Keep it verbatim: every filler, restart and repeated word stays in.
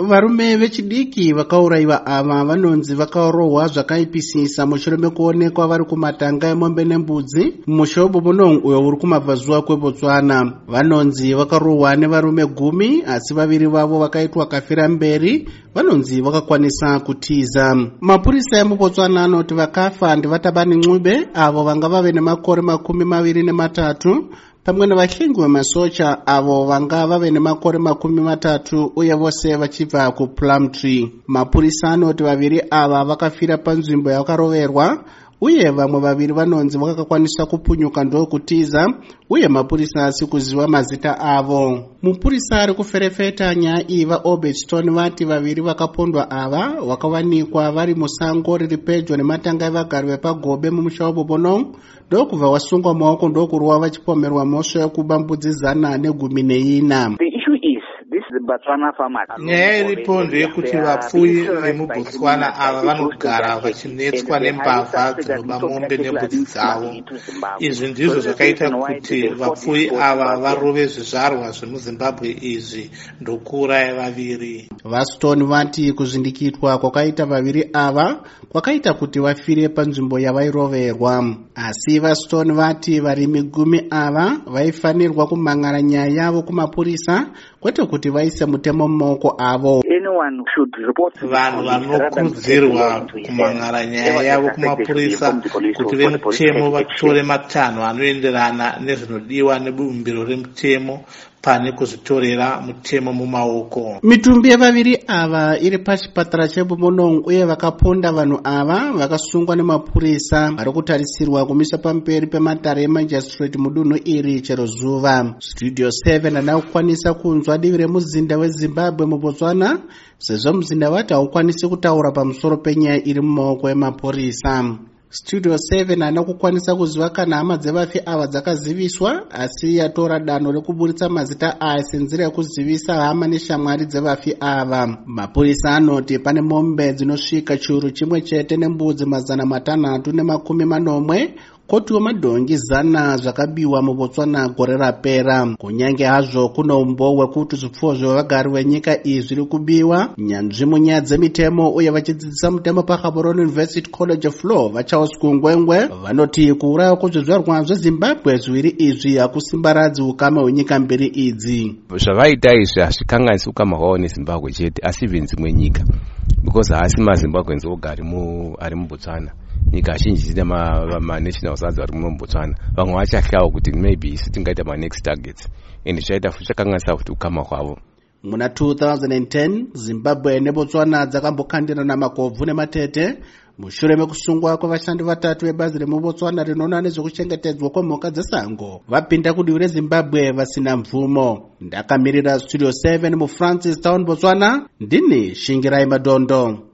Varume vechidiki vakauraiwa ava vanonzi vakarohwa zvakaipisisa mushure mekuonekwa vari kumatanga emombe nembudzi mumusha weBobonoung uyo uri kumabvazuva kweBotswana. Vanonzi vakarohwa nevarume gumi asi vaviri vavo vakaitwa kafira mberi vanonzi vakakwanisa kutiza. Mapurisa emuBotswana anoti vakafa ndivatabani Ncube avo vanga vave nemakore makumi maviri nematatu pamwe nevahlengi vemasocha avo vanga vave nemakore makumi matatu uye vose vachibva kuPlumtree. Mapurisa anoti vaviri ava vakafira panzvimbo yakaroverwa uye vamwe vaviri vanonzi vakakwanisa kupunyuka ndokutiza uye mapurisa asi kuziva mazita avo. Mupurisa ari kuferefeta nyaya iyi vaObetston vati vaviri vakapondwa ava vakawanikwa vari musango riri pedyo nematanga evagari vepaGobe mumusha weBobonoung ndokubva wasungwa maoko ndokurwa vachipomerwa mhosva yekubambudzi zana negumi neina. Nyaya iripo ndeyekuti vapfuyi vemuBotswana ava vanogara vachinetswa nembavha dzinoba mombe nebudzi dzavo. Izvi ndizvo zvakaita kuti vapfuyi ava varove zvizvarwa zvemuZimbabwe izvi ndokuuraya vaviri. VaStone vati kuzvindikitwa kwakaita vaviri ava kwakaita kuti vafire panzvimbo yavairoverwa. Asi vaStone vati varimi gumi ava vaifanirwa kumhangara nyaya yavo kumapurisa kwete kuti vaise mutemo mumaoko avo. Vanhu vanokurudzirwa kumhangara nyaya yavo kumapurisa kuti vemutemo vatore matanho anoenderana nezvinodiwa nebumbiro remutemo pane kuzvitorera mutemo mumaoko. Mitumbi yevaviri ava iri pachipatara cheBobonoung uye vakaponda vanhu ava vakasungwa nemapurisa vari kutarisirwa kumisa pamberi pematare emajistrate mudunhu iri chero zuva. Studio seven hana kukwanisa kunzwa divi remuzinda weZimbabwe muBotswana sezvo muzinda vati haukwanisi kutaura pamusoro penyaya iri mumaoko emapurisa. Studio seven hana kukwanisa kuziva kana hama dzevafi ava dzakaziviswa asi yatora danho rekuburitsa mazita aya senzira yekuzivisa hama neshamwari dzevafi ava. Mapurisa anoti pane mombe dzinosvika chiuru chimwe chete nembudzi mazana matanhatu nemakumi manomwe kotiwo madhongi zana zvakabiwa muBotswana gore rapera. Kunyange hazvo kuna umbo hwekuti zvipfuwo zvevagari venyika iyi zviri kubiwa, nyanzvi munyaya dzemitemo uye vachidzidzisa mutemo paGaborone University College of Law vaCharles Ngwengwe vanoti kuurayiwa kwezvizvarwa zveZimbabwe zviviri izvi hakusimbaradzi ukama hwenyika mbiri idzi. Zvavaita izvi hazvikanganisi ukama hwavo neZimbabwe chete asi even dzimwe nyika because haasi maZimbabweans oga ari muBotswana. Nyika zhinji dzine ma-national sons ari muBotswana. Vamwe vachahyawo kuti maybe isi tingaita ma-next targets and zvaita futi chakanganisa kuti ukama hwavo. Muna two thousand ten Zimbabwe neBotswana dzakambokandirana makobvu nematete mushure mekusungwa kwevashandi vatatu vebazi remuBotswana rinoona nezvekuchengetedzwa kwemhuka dzesango vapinda kudivi reZimbabwe vasina mvumo. Ndakamirira Studio seven muFrancis Town Botswana, ndini Shingirai Madondo.